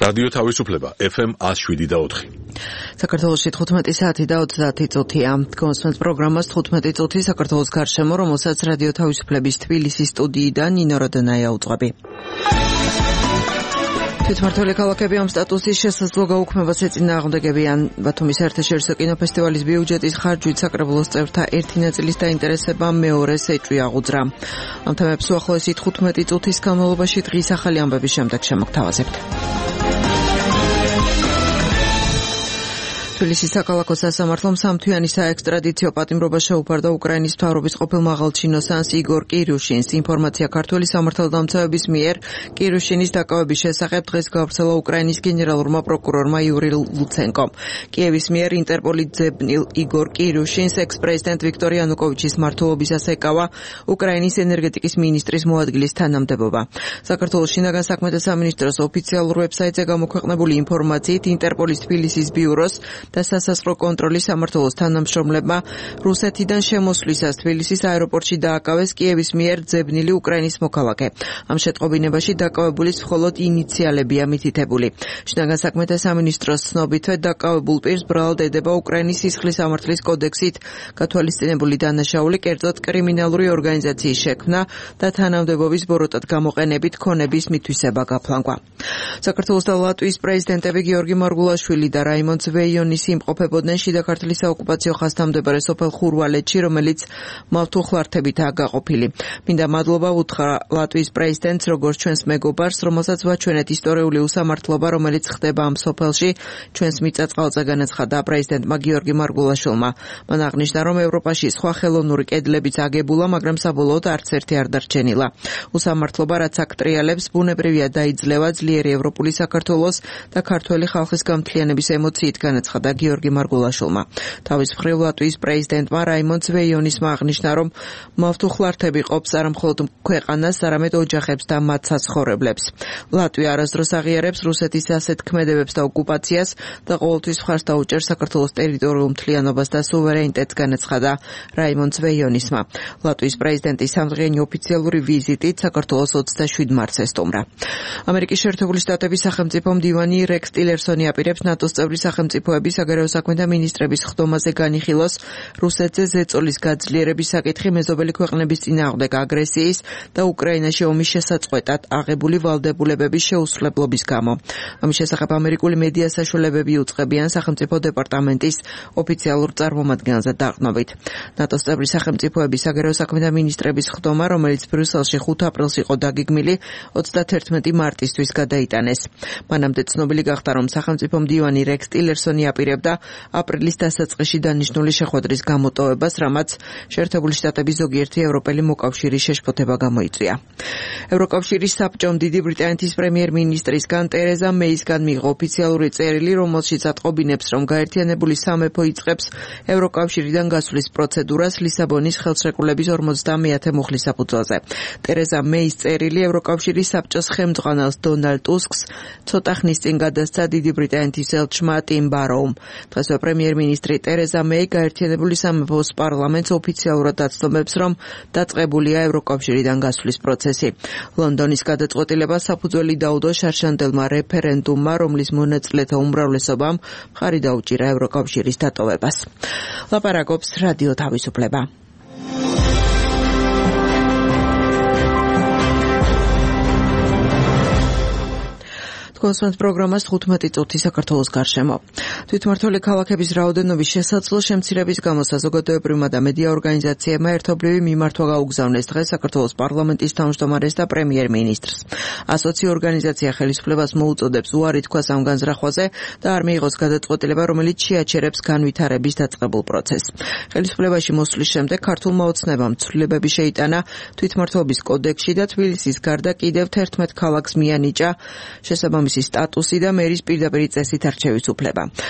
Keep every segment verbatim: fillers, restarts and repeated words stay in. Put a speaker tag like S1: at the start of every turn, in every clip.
S1: რადიო თავისუფლება ეფ ემ one oh seven და four.
S2: საქართველოში თხუთმეტი საათი და ოცდაათი წუთია. Გონსმენთ პროგრამას თხუთმეტი წუთი საქართველოს გარშემო, რომელსაც რადიო თავისუფლების თბილისის სტუდიიდან ნინო როდონაია უძღვები. თვითმმართველი ქალაქები ამ სტატუსის შესაძლო გაუქმებას ეწინააღმდეგებიან. ბათუმის საერთაშორისო კინოფესტივალის ბიუჯეტის ხარჯვით საკრებულოს წევრთა ერთი ნაწილის დაინტერესება მეორეს ეჭვი აღუძრა. ამ თემებს უახლოესი თხუთმეტი წუთის განმავლობაში დღის ახალი ამბების შემდეგ შემოგთავაზებთ. თბილისის საქალაქო სასამართლომ სამთვიანი საექსტრადიციო პატიმრობა შეუფარდა უკრაინის მთავრობის ყოფილ მაღალჩინოსანს იგორ კირუშინს. ინფორმაცია ქართული სამართალდამცავების მიერ კირუშინის დაკავების შესახებ დღეს გავრცელა უკრაინის გენერალურმა პროკურორმა იური ლუცენკომ. კიევის მიერ ინტერპოლი ძებნილ იგორ კირუშინს ექს-პრეზიდენტ ვიქტორ იანუკოვიჩის მმართველობისას ეკავა უკრაინის ენერგეტიკის მინისტრის მოადგილის თანამდებობა. საქართველოს შინაგან საქმეთა სამინისტროს ოფიციალურ ვებსაიტზე გამოქვეყნებული ინფორმაციით ინტერპოლის თბილისის ბიუროს და სასაზღვრო კონტროლის სამმართველოს თანამშრომლებმა რუსეთიდან შემოსვლისას თბილისის აეროპორტში დააკავეს კიევის მიერ ძებნილი უკრაინის მოქალაქე. ამ შეტყობინებაში დაკავებულის მხოლოდ ინიციალებია მითითებული. შინაგან საქმეთა სამინისტროს ცნობითვე დაკავებულ პირს ბრალად ედება უკრაინის სისხლის სამართლის კოდექსით გათვალისწინებული დანაშაული, კერძოდ კრიმინალური ორგანიზაციის შექმნა და თანამდებობის ბოროტად გამოყენებით ქონების მითვისება გაფლანგვა. საქართველოს და ლატვიის პრეზიდენტები გიორგი მარგულაშვილი და რაიმონ ზვეიონი იმყოფებოდნენ შიდა ქართლის საოკუპაციო ხაზთამდებარე სოფელ ხურვალეთში, რომელიც მავთულხლართებითაა გაყოფილი. მინდა მადლობა უთხრა ლატვიის პრეზიდენტს, როგორც ჩვენს მეგობარს, რომელსაც ვაჩვენეთ ისტორიული უსამართლობა, რომელიც ხდება ამ სოფელში, ჩვენს მიწა-წყალზე, განაცხადა პრეზიდენტმა გიორგი მარგულაშვილმა. მან აღნიშნა, რომ ევროპაში სხვა ხელოვნური კედლებიც აგებულა, მაგრამ საბოლოოდ არც ერთი არ დარჩენილა. უსამართლობა, რაც აქ ტრიალებს, ბუნებრივია დაიძლევა ძლიერი ევროპული საქართველოს და ქართველი ხალხის გამთლიანების ემოციით, განაცხადა გიორგი მარგულაშვილმა. თავის მხრივ ლატვიის პრეზიდენტმა რაიმონ ზვეიონისმა აღნიშნა, რომ მავთულხლართები ყოფს არა მხოლოდ ქვეყანას, არამედ ოჯახებს და მათ საცხოვრებლებს. ლატვია არასდროს აღიარებს რუსეთის ასეთ ქმედებებს და ოკუპაციას და ყოველთვის მხარს დაუჭერს საქართველოს ტერიტორიულ მთლიანობას და სუვერენიტეტს, განაცხადა რაიმონ ზვეიონისმა. ლატვიის პრეზიდენტის სამდღიანი ოფიციალური ვიზიტით საქართველოს ოცდაშვიდ მარტს ესტუმრა. ამერიკის შეერთებული შტატების სახელმწიფო მდივანი რექს ტილერსონი აპირებს ნატოს წევრი სახელმწიფოების საგარეო საქმეთა მინისტრების ხდომაზე განიხილოს რუსეთზე ზეწოლის გაძლიერების საკითხი მეზობელი ქვეყნების წინააღმდეგ აგრესიის და უკრაინაში ომის შესაწყვეტად აღებული ვალდებულებების შეუსრულებლობის გამო. ამის შესახებ ამერიკული მედია საშუალებები უწყებიან სახელმწიფო დეპარტამენტის ოფიციალურ წარმომადგენელზე დაყრდნობით. ნატოს წევრი სახელმწიფოების საგარეო საქმეთა მინისტრების ხდომა, რომელიც ბრიუსელში ხუთ აპრილს იყო დაგეგმილი, ოცდათერთმეტი მარტისთვის გადაიტანეს. მანამდე ცნობილი გახდა, რომ სახელმწიფო მდივანი რექს ტილერსონი აპირებდა აპრილის დასაწყისში დანიშნული შეხვედრის გამოტოვებას, რამაც შეერთებული შტატების ზოგიერთი ევროპელი მოკავშირის შეშფოთება გამოიწვია. ევროკავშირის საბჭომ დიდი ბრიტანეთის პრემიერ-მინისტრისგან ტერეზა მეისგან მიიღო ოფიციალური წერილი, რომელშიც ატყობინებს, რომ გაერთიანებული სამეფო იწყებს ევროკავშირიდან გასვლის პროცედურას ლისაბონის ხელშეკრულების ორმოცდამეათე მუხლის საფუძველზე. ტერეზა მეის წერილი ევროკავშირის საბჭოს ხელმძღვანელს დონალდ ტუსკს ცოტა ხნის წინ გადასცა დიდი ბრიტანეთის ელჩმა ტიმ ბაროუმ. დღესვე პრემიერ-მინისტრი ტერეზა მეი გაერთიანებული სამეფოს პარლამენტს ოფიციალურად აცნობებს, რომ დაწყებულია ევროკავშირიდან გასვლის პროცესი. ლონდონის გადაწყვეტილებას საფუძველი დაუდო შარშანდელმა რეფერენდუმმა, რომლის მონაწილეთა უმრავლესობამ მხარი დაუჭირა ევროკავშირის დატოვებას. ლაპარაკობს რადიო თავისუფლება. გონსმენთ პროგრამას თხუთმეტი წუთი საქართველოს გარშემო. თვითმმართველი ქალაქების რაოდენობის შესაძლო შემცირების გამო საზოგადოებრივმა და მედია ორგანიზაციებმა ერთობლივი მიმართვა გაუგზავნეს დღეს საქართველოს პარლამენტის თავმჯდომარეს და პრემიერ-მინისტრს. ასოცი ორგანიზაცია ხელისუფლებას მოუწოდებს უარი თქვას ამ განზრახვაზე და არ მიიღოს გადაწყვეტილება, რომელიც შეაჩერებს განვითარების დაწყებულ პროცესს. ხელისუფლებაში მოსვლის შემდეგ ქართულმა ოცნებამ ცვლილებები შეიტანა თვითმმართველობის კოდექსში და თბილისის გარდა კიდევ თერთმეტ ქალაქს მიანიჭა შესაბამისი სტატუსი და მერის პირდაპირ წესით არჩევის უფლება.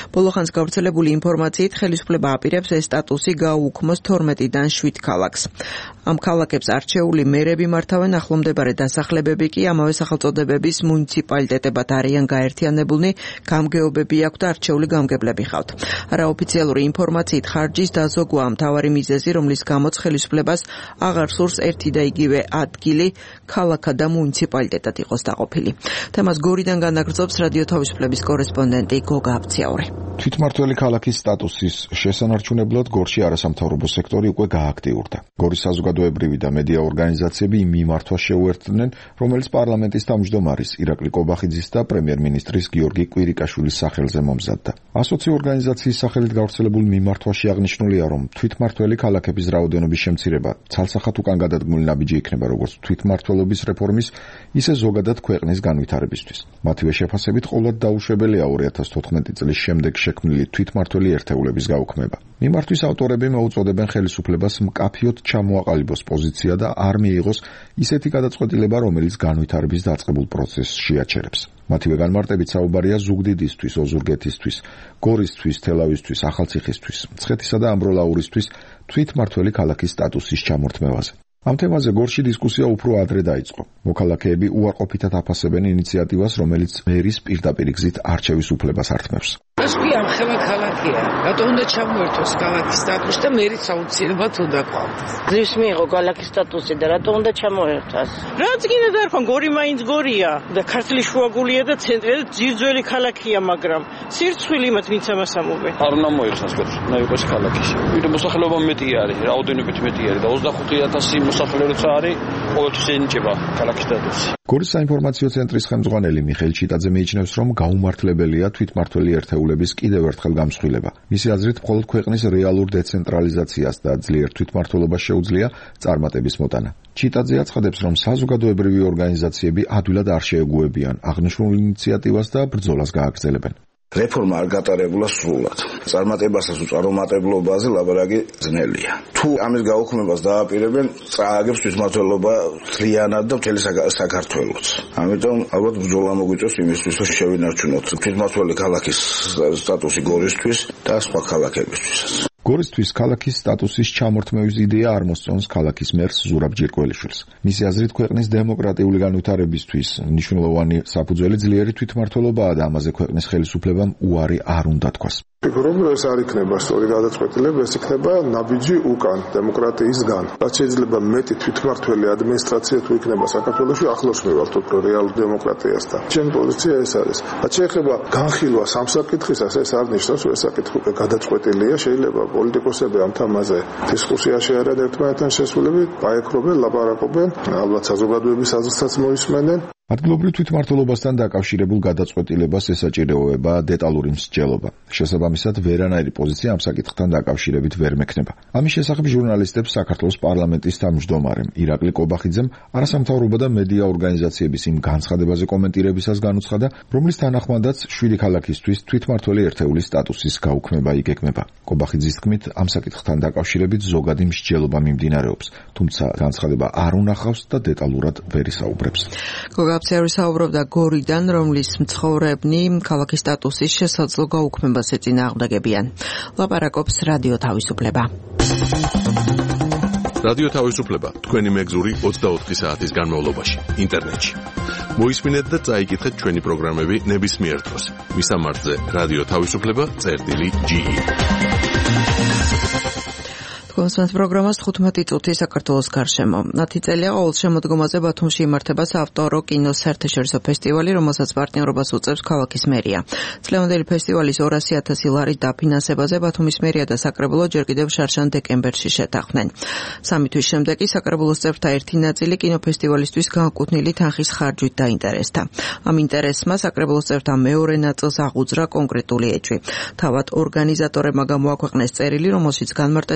S2: ბოლოხანს გავრცელებული ინფორმაციით ხელისუფლება აპირებს ეს სტატუსი გაუქმოს თორმეტიდან შვიდ ქალაქს. Ამ ქალაქებს არჩეული მერები მართავენ, ახლომდებარე დასახლებები კი ამავე სახელწოდებების მუნიციპალიტეტებად არიან გაერთიანებულნი, გამგეობები აქვთ და არჩეული გამგებლები ხავთ. არაოფიციალური ინფორმაციით ხარჯის დაზოგვა მთავარი მიზეზი, რომლის გამოც ხელისუფლებას აღარ სურს ერთი და იგივე ადგილი ქალაქად და მუნიციპალიტეტად იყოს დაყოფილი. თემას გორიდან განაგრძობს რადიო თავისუფლების კორესპონდენტი გოგა აბციაური.
S3: თვითმმართველი ქალაქის სტატუსის შესანარჩუნებლად გორში არასამთავრობო სექტორი უკვე გააქტიურდა. გორის საზოგადოებრივი და მედია ორგანიზაციები იმ მიმართვას შეუერთდნენ, რომელიც პარლამენტის თავმჯდომარის ირაკლი კობახიძის და პრემიერ-მინისტრის გიორგი კვირიკაშვილის სახელზე მომზადდა. ასოცი ორგანიზაციის სახელით გავრცელებულ მიმართვაში აღნიშნულია, რომ თვითმმართველი ქალაქების რაოდენობის შემცირება ცალსახად უკან გადადგმული ნაბიჯი იქნება როგორც თვითმმართველობის რეფორმის, ისე ზოგადად ქვეყნის განვითარებისთვის. მათივე შეფასებით ყოვლად დაუშვებელია ორი ათას თოთხმეტი წლის შემდეგ შექმნილი თვითმმართველი ერთეულების გაუქმება. მიმართვის ავტორები მოუწოდებენ ხელისუფლებას მკაფიოდ ჩამოაყალიბოს პოზიცია და არ მიიღოს ისეთი გადაწყვეტილება, რომელიც განვითარების დაწყებულ პროცესს შეაჩერებს. მათივე განმარტებით საუბარია ზუგდიდისთვის, ოზურგეთისთვის, გორისთვის, თელავისთვის, ახალციხისთვის, მცხეთისა და ამბროლაურისთვის თვითმმართველი ქალაქის სტატუსის ჩამორთმევაზე. ამ თემაზე გორში დისკუსია უფრო ადრე დაიწყო. მოქალაქეები უარყოფითად აფასებენ ინიციატივას, რომელიც მერის პირდაპირ გზით არჩევის უფლებას ართმევს.
S4: ეს კი ამხელა ქალაქია. რატო უნდა ჩამოერთოს ქალაქის სტატუსი და მერიც აუცილებლად უნდა ყავდეს.
S5: რის მიიღო ქალაქის სტატუსი და რატო უნდა ჩამოერთოს?
S4: რაც კიდე დარქონ, გორი მაინც გორია და ქართლის შუაგულია და ცენტრი და ძირძველი ქალაქია, მაგრამ სირცხვილი მათ ვინც ამას ამობენ.
S6: არ უნდა მოიხსნას გორს, უნდა იყოს ქალაქში. ვიდრე მოსახლეობა მეტი არის, რაოდენობით მეტი არის და ოცდახუთი ათასი მოსახლე როცა არის, ყოველთვის ენიჭება ქალაქის სტატუსი.
S3: გორის საინფორმაციო ცენტრის ხელმძღვანელი მიხეილ ჩიტაძე მიიჩნევს, რომ გაუმართლებელია თვითმმართველი ერთეულების კიდევ ერთხელ გამსხვილება. მისი აზრით, მხოლოდ ქვეყნის რეალურ დეცენტრალიზაციას და ძლიერ თვითმმართველობას შეუძლია წარმატების მოტანა. ჩიტაძე აცხადებს, რომ საზოგადოებრივი ორგანიზაციები ადვილად არ შეეგუებიან აღნიშნულ ინიციატივას და ბრძოლას გააგრძელებენ.
S7: რეფორმა არ გატარებულა სრულად. წარმატებასაც უწარმოებლობაზე ლაბარაკი ძნელია. თუ ამის გაუქმებას დააპირებენ, წააგებს თვითმმართველობა მთლიანად და მთელი საქართველოს. ამიტომ ალბათ ბრძოლა მოგვიწევს იმისთვის, რომ შევინარჩუნოთ თვითმმართველი ქალაქის სტატუსი გორისთვის და სხვა ქალაქებისთვისაც.
S3: გორისთვის ქალაქის სტატუსის ჩამორთმევის იდეა არ მოსწონს ქალაქის მერს ზურაბ ჯირკველიშვილს. მისი აზრით, ქვეყნის დემოკრატიული განვითარებისთვის მნიშვნელოვანი საფუძველი ძლიერი თვითმმართველობაა და ამაზე ქვეყნის ხელისუფლებამ უარი არ უნდა თქვას.
S8: ფიქრობ, რომ ეს არ იქნება სწორი გადაწყვეტილება, ეს იქნება ნაბიჯი უკან დემოკრატიისგან. რაც შეიძლება მეტი თვითმმართველი ადმინისტრაცია თუ იქნება საქართველოში, ახლოს მივართ უფრო რეალურ დემოკრატიასთან. ჩემი პოზიცია ეს არის. რაც შეიძლება განხილვა სამ საკითხისას, ეს არ ნიშნავს, რომ ეს საკითხი უკვე გადაწყვეტილია. შეიძლება პოლიტიკოსები ამ თემაზე დისკუსიაში არიან ერთმანეთთან შესულები, პაექრობენ, ლაპარაკობენ, ალბათ საზოგადოების აზრსაც მოისმენენ.
S3: ადგილობრივ თვითმმართველობასთან დაკავშირებულ გადაწყვეტილებას ესაჭიროება დეტალური მსჯელობა. შესაბამისად, ვერანაირი პოზიცია ამ საკითხთან დაკავშირებით ვერ მექნება. ამის შესახებ ჟურნალისტებს საქართველოს პარლამენტის თავმჯდომარემ ირაკლი კობახიძემ არასამთავრობო და მედია ორგანიზაციების იმ განცხადებაზე კომენტირებისას განუცხადა, რომლის თანახმადაც შვიდი ქალაქისთვის თვითმმართველი ერთეულის სტატუსის გაუქმება იგეგმება. კობახიძის თქმით, ამ საკითხთან დაკავშირებით ზოგადი მსჯელობა მიმდინარეობს, თუმცა განცხადება არ უნახავს და დეტალურად ვერ ისაუბრებს.
S2: აბციაური საუბრობდა გორიდან, რომლის მცხოვრებნი ქალაქის სტატუსის შესაძლო გაუქმებას ეწინააღმდეგებიან. ლაპარაკობს რადიო თავისუფლება.
S1: რადიო თავისუფლება თქვენი მეგზური ოცდაოთხი საათის განმავლობაში ინტერნეტში. მოისმინეთ და წაიკითხეთ ჩვენი პროგრამები ნებისმიერ დროს. მისამართზე რადიო თავისუფლება წერტილი ჯი ი.
S2: კონსტანტ პროგრამას თხუთმეტი წუთი საქართველოს გარშემო. ათი წელია ყოველ შემოდგომაზე ბათუმში იმართება საავტორო კინოს საერთაშორისო ფესტივალი, რომელსაც პარტნიორობას უწევს ქალაქის მერია. წლევანდელი ფესტივალის ორასი ათასი ლარის დაფინანსებაზე ბათუმის მერია და საკრებულო ჯერ კიდევ შარშან დეკემბერში შეთანხმდნენ. სამი თვის შემდეგ კი საკრებულოს წევრთა ერთი ნაწილი კინოფესტივალისთვის განკუთვნილი თანხის ხარჯვით დაინტერესდა. ამ ინტერესმა საკრებულოს წევრთა მეორე ნაწილს აღუძრა კონკრეტული ეჭვი. თავად ორგანიზატორებმა გამოაქვეყნეს წერილი, რომელშიც განმარტეს, რომ საკრებულოს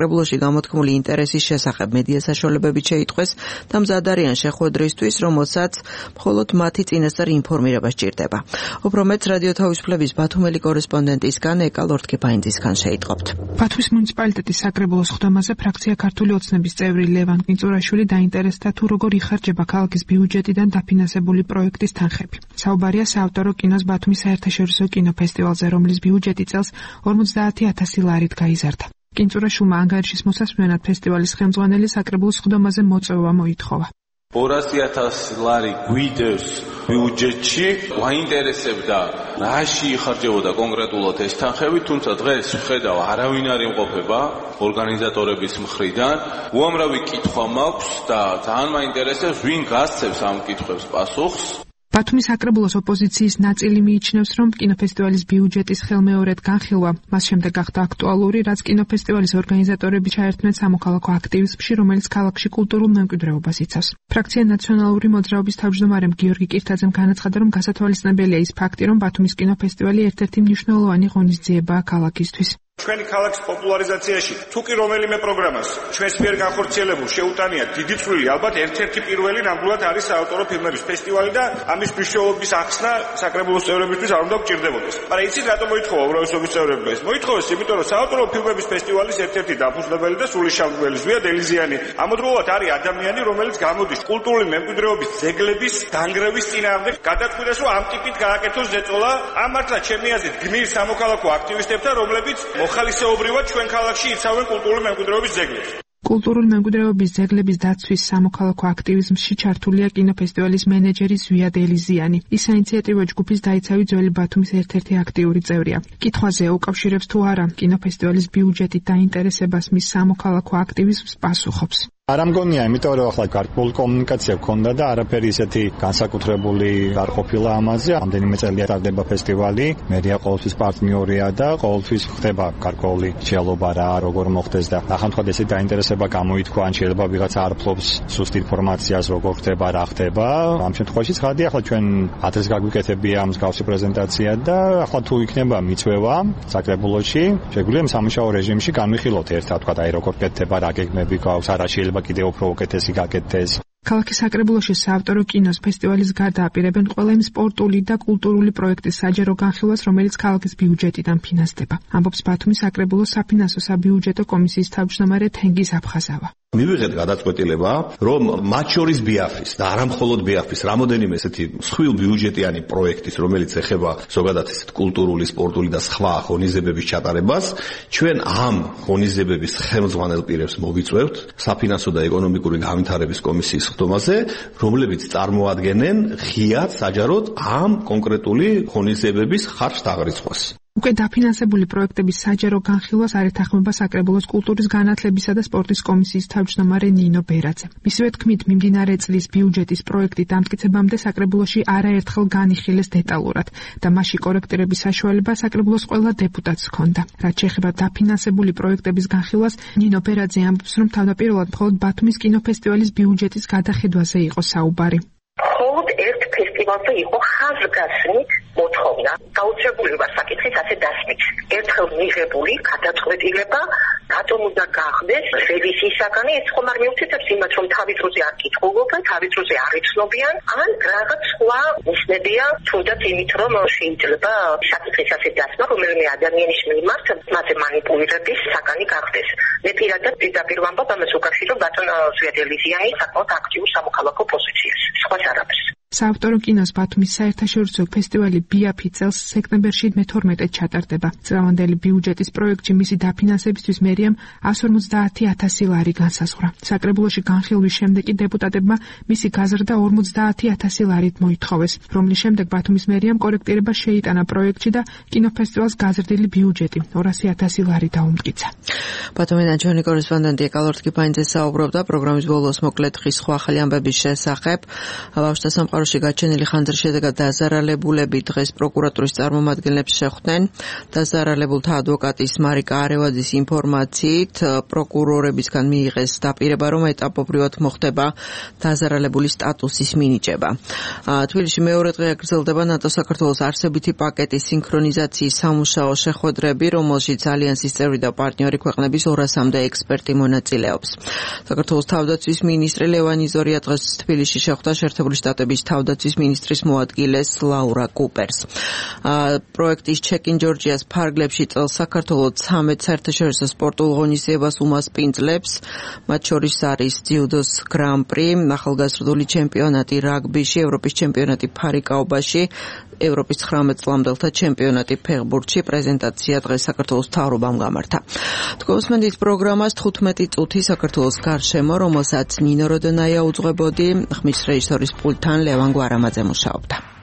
S2: საკრებულოში გამოთქმული ინტერესის შესახებ მედია საშუალებებით შეიტყვეს და მზად არიან შეხვედრისთვის, რომელსაც მხოლოდ მათი წინასწარ ინფორმირება სჭირდება. უფრო მეტს რადიო თავისუფლების ბათუმელი კორესპონდენტისგან ეკა ლორთქიფაინძისგან შეიტყობთ.
S9: ბათუმის მუნიციპალიტეტის საკრებულოს ხდომაზე ფრაქცია ქართული ოცნების წევრი ლევან კინწურაშვილი დაინტერესდა თუ როგორ იხარჯება ქალაქის ბიუჯეტიდან დაფინანსებული პროექტის თანხები. საუბარია საავტორო კინოს ბათუმის საერთაშორისო კინოფესტივალზე, რომლის ბიუჯეტი წელს ორმოცდაათი ათასი ლარით გაიზარდა. კინწურაშვილმა ანგარიშის მოსასმენად ფესტივალის ხელმძღვანელი საკრებულოს ხდომაზე მოწვევა მოითხოვა.
S10: ორასი ათასი ლარი გვიდევს ბიუჯეტში, გვაინტერესებდა რაში იხარჯებოდა კონკრეტულად ეს თანხები, თუმცა დღეს ვხედავ არავინ არ იმყოფება ორგანიზატორების მხრიდან. უამრავი კითხვა მაქვს და ძალიან მაინტერესებს ვინ გასცემს ამ კითხვებს პასუხს.
S9: ბათუმის საკრებულოს ოპოზიციის ნაწილი მიიჩნევს, რომ კინოფესტივალის ბიუჯეტის ხელმეორედ განხილვა მას შემდეგ გახდა აქტუალური, რაც კინოფესტივალის ორგანიზატორები ჩაერთმნენ სამოქალაქო აქტივიზმში, რომელიც ქალაქში კულტურულ მემკვიდრეობას იცავს. ფრაქცია ნაციონალური მოძრაობის თავმჯდომარემ გიორგი კირთაძემ განაცხადა, რომ გასათვალისწინებელია ის ფაქტი, რომ ბათუმის კინოფესტივალი ერთ-ერთი მნიშვნელოვანი ღონისძიებაა ქალაქისთვის.
S11: ჩვენი ქალაქის პოპულარიზაციაში თუ კი რომელიმე პროგრამას ჩვენს მიერ განხორციელებულ შეუტანია დიდი წვლილი, ალბათ ერთ-ერთი პირველი ნამდვილად არის საავტორო ფილმების ფესტივალი და ამის მნიშვნელობის ახსნა საკრებულოს წევრებისთვის არ უნდა გჭირდებოდეს. მაგრამ იცით რატომ მოითხოვა უმრავლესობის წევრებმა ეს? მოითხოვეს იმიტომ, რომ საავტორო ფილმების ფესტივალის ერთ-ერთი დაფუძნებელი და სულიშავდებელი ზვია დელიზიანი ამოდროულად არის ადამიანი, რომელიც გამოდის კულტურული მემკვიდრეობის ძეგლების დანგრევის წინააღმდეგ, გადაწყვიტეს, რომ ამ ტიპით გააკეთოს ზეწოლა. ამ მართლა ჩემი აზრით გმირ სამოქალაქო აქტივისტებთან, რომლებიც მოხალისეობრივად ჩვენ ქალაქში იცავენ კულტურული მემკვიდრეობის ძეგლებს.
S9: კულტურული მემკვიდრეობის ძეგლების დაცვის სამოქალაქო აქტივიზმში ჩართულია კინოფესტივალის მენეჯერი ზვია დელიზიანი. ის საინიციატივო ჯგუფის დაიცავი ძველი ბათუმის ერთ-ერთი აქტიური წევრია. კითხვაზე უკავშირებს თუ არა კინოფესტივალის ბიუჯეტით დაინტერესებას მის სამოქალაქო აქტივიზმს პასუხობს.
S12: არ ამგონია, იმიტომ რომ ახლა გარკვეული კომუნიკაცია გქონდა და არაფერი ისეთი განსაკუთრებული არ ყოფილა ამაზე. ამდენიმე წელია ტარდება ფესტივალი, მედია ყოველთვის პარტნიორია და ყოველთვის ხდება გარკვეული შეალობა რა, როგორ მოხდეს და ახანთვად ესე დაინტერესება გამოითქვა, ან შეიძლება ვიღაცა არ ფლობს სუსტ ინფორმაციას, როგორ ხდება, რა ხდება. ამ შემთხვევაში ცხადია, ახლა ჩვენ ადრეს გაგვიკეთებია მსგავსი პრეზენტაცია და ახლა თუ იქნება მიწვევა საკრებულოში, შეგვიძლია სამუშაო რეჟიმში განვიხილოთ ერთად, თქვა, აი როგორ კეთდება, რა გეგმები გვაქვს, არა შეიძლება კიდევ უფრო უკეთესი გაკეთდეს.
S9: ქალაქის საკრებულოში საავტორო კინოს ფესტივალის გარდა აპირებენ ყველა იმ სპორტული და კულტურული პროექტის საჯარო განხილვას, რომელიც ქალაქის ბიუჯეტიდან ფინანსდება. ამბობს ბათუმის საკრებულოს საფინანსო საბიუჯეტო კომისიის თავმჯდომარე თენგიზ აფხაზავა.
S13: მივიღეთ გადაწყვეტილება, რომ მათ შორის ბიაფის და არა მხოლოდ ბიაფის, რამოდენიმე ესეთი მსხვილ ბიუჯეტიანი პროექტის, რომელიც ეხება ზოგადად ესეთ კულტურული, სპორტული და სხვა ღონისძიებების ჩატარებას, ჩვენ ამ ღონისძიებების ხელმძღვანელ პირებს მოვიწვევთ საფინანსო და ეკონომიკური განვითარების კომისიის ხდომაზე, რომლებიც წარმოადგენენ ღიად საჯაროდ ამ კონკრეტული ღონისძიებების ხარჯ-დაღრიცხვას.
S9: უკვე დაფინანსებული პროექტების საჯარო განხილვას არ ეთანხმება საკრებულოს კულტურის განათლებისა და სპორტის კომისიის თავმჯდომარე ნინო ბერაძე. მისივე თქმით, მიმდინარე წლის ბიუჯეტის პროექტი დამტკიცებამდე საკრებულოში არაერთხელ განიხილეს დეტალურად და მასში კორექტირების საშუალება საკრებულოს ყველა დეპუტატს ჰქონდა. რაც შეეხება დაფინანსებული პროექტების განხილვას, ნინო ბერაძე ამბობს, რომ თავდაპირველად მხოლოდ ბათუმის კინოფესტივალის ბიუჯეტის გადახედვაზე იყო საუბარი.
S14: მხოლოდ ერთ ფესტივალზე იყო ხაზგასმი მოთხოვნა. გაუჩებული ვარ საკითხის ასე დასმით. ერთხელ მიღებული გადაწყვეტილება რატომ უნდა გახდეს რევიზიისაგანი, ეს ხომ არ მიუთითებს იმას, რომ თავის დროზე არ კითხულობენ, თავის დროზე არ იცნობიან, ან რაღაც სხვა ნიშნებია, თუნდაც იმით, რომ შეიძლება საკითხის ასე დასმა, რომელიმე ადამიანის მიმართ მასზე მანიპულირების საგანი გახდეს. მე პირადად პირდაპირ ვამბობ ამას უკავშირო ბატონ ზვია დელიზიანის საკმაოდ აქტიურ სამოქალაქო პოზიციას. სხვა არაფერს.
S9: საავტორო კინოს ბათუმის საერთაშორისო ფესტივალი ბიაფი წელს სექტემბერში მეთორმეტედ ჩატარდება. წლევანდელი ბიუჯეტის პროექტში მისი დაფინანსებისთვის მერიამ εκατს ორმოცდაათი ათასი ლარი განსაზღვრა. საკრებულოში განხილვის შემდეგ დეპუტატებმა მისი გაზრდა ორმოცდაათი ათასი ლარით მოითხოვეს, რომლის შემდეგ ბათუმის მერიამ კორექტირება შეიტანა პროექტში და კინოფესტივალს გაზრდილი ბიუჯეტი ორასი ათასი ლარი დაუმტკიცა.
S2: ბათუმიდან ჩვენი კორესპონდენტი ეკა ლორთქიფაინძე საუბრობდა პროგრამის ბოლოს მოკლედ ხის სხვა ახალი ამბების შესახებ. ბავშვთა სამყაროს სამუშაოში გაჩენილი ხანძრის შედეგად დაზარალებულები დღეს პროკურატურის წარმომადგენლებს შეხვდნენ. დაზარალებულთა ადვოკატის მარიკა არევაძის ინფორმაციით პროკურორებისგან მიიღეს დაპირება, რომ ეტაპობრივად მოხდება დაზარალებული სტატუსის მინიჭება. თბილისში მეორე დღე გრძელდება ნატო-საქართველოს არსებითი პაკეტის სინქრონიზაციის სამუშაო შეხვედრები, რომელშიც ალიანსის წევრი და პარტნიორი ქვეყნების ორასამდე ექსპერტი მონაწილეობს. საქართველოს თავდაცვის მინისტრი ლევანი ზორია დღეს თბილისში შეხვდა შეერთებული შტატების თავდაცვის მინისტრის მოადგილეს ლაურა კუპერს. პროექტის ჩეკინ ჯორჯიას ფარგლებში წელს საქართველოს ცამეტ საერთაშორისო სპორტულ ღონისძიებას უმასპინძლებს, მათ შორის არის ძიუდოს გრან-პრი, ახალგაზრდული ჩემპიონატი რაგბიში, ევროპის ჩემპიონატი ფარიკაობაში, ევროპის ცხრამეტ წლამდელთა ჩემპიონატი ფეხბურთში. პრეზენტაცია დღეს საქართველოს მთავრობამ გამართა. თქვენს მენდის პროგრამას თხუთმეტი წუთი საქართველოს გარშემო, რომელსაც ნინო როდონაია უძღვებოდი, ხმის რეჟისორის პულტთან ლევან გვარამაძე მუშაობდა.